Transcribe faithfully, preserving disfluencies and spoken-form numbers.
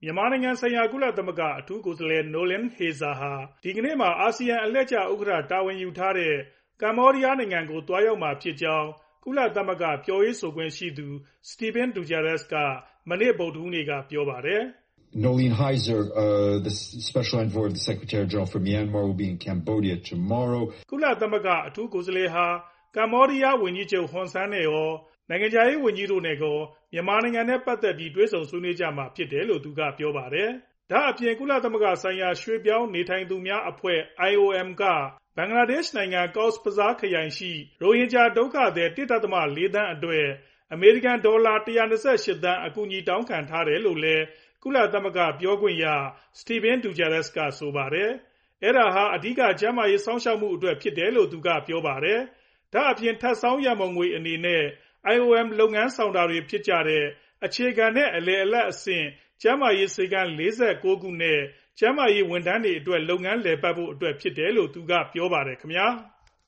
မြန်မာနိုင်ငံဆိုင်ရာကုလသမဂ္ဂအထူးကိုယ်စားလှယ် Noeleen Heyzer ဟာဒီကနေ့မှာအာဆီယံအလှည့်ကျဥက္ကဋ္ဌတာဝန်ယူထားတဲ့ကမ္ဘောဒီးယားနိုင်ငံကိုသွားရောက်မှာဖြစ်ကြောင်းကုလသမဂ္ဂပြောရေးဆိုခွင့်ရှိသူ Stéphane Dujarric ကမနေ့ဗုဒ္ဓဟူးနေ့ကပြောပါတယ်။ Noeleen Heyzer, uh, the Special Envoy of the Secretary General for Myanmar, will be in Cambodia tomorrow. ကုလသမဂ္ဂအထူးကိုယ်စားလှယ်ဟာကမ္ဘောဒီးယားဝန်ကြီးချုပ်ဟွန်ဆန်နဲ့ရောနိုင်ငံခြားရေးဝန်ကြီးတို့နဲ့ကောမြန်မာနိုင်ငံနဲ့ပတ်သက်ပြီးတွေ့ဆုံဆွေးနွေးကြမှာဖြစ်တယ်လို့သူကပြောပါတယ်။ဒါအပြင်ကုလသမဂ္ဂဆိုင်ရာရွှေ့ပြောင်းနေထိုင်သူများအဖွဲ့ အိုင်အိုအမ် ကဘင်္ဂလားဒေ့ရှ်နိုင်ငံ Cox's Bazar ခရိုင်ရှိရိုဟင်ဂျာဒုက္ခသည် ၁ ဒသမ ၄ သန်းအတွက်အမေရိကန်ဒေါ်လာ ၁၂၈ သန်းအကူအညီတောင်းခံထားတယ်လို့လည်းကုလသမဂ္ဂပြောခွင့်ရ Stéphane Dujarric ကဆိုပါတယ်။အဲဒါဟာအဓိကကျန်းမာရေးစောင့်ရှောက်မှုအတွက်ဖြစ်တယ်လို့သူကပြောပါတယ်။ဒါအပြင်ထပ်ဆောင်းရန်ပုံငွေအနေနဲ့ အိုင်အိုအမ် လုပ်ငန်းဆောင်တာတွေဖြစ်တဲ့အခြေခံနဲ့အလယ်အလတ်အဆင့်ကျန်းမာရေးဆေးခန်း ၄၉ ခုနဲ့ကျန်းမာရေးဝန်ထမ်းတွေအတွက်လုပ်ငန်းလည်ပတ်ဖို့အတွက်ဖြစ်တယ်လို့သူကပြောပါတယ်ခင်ဗျာ။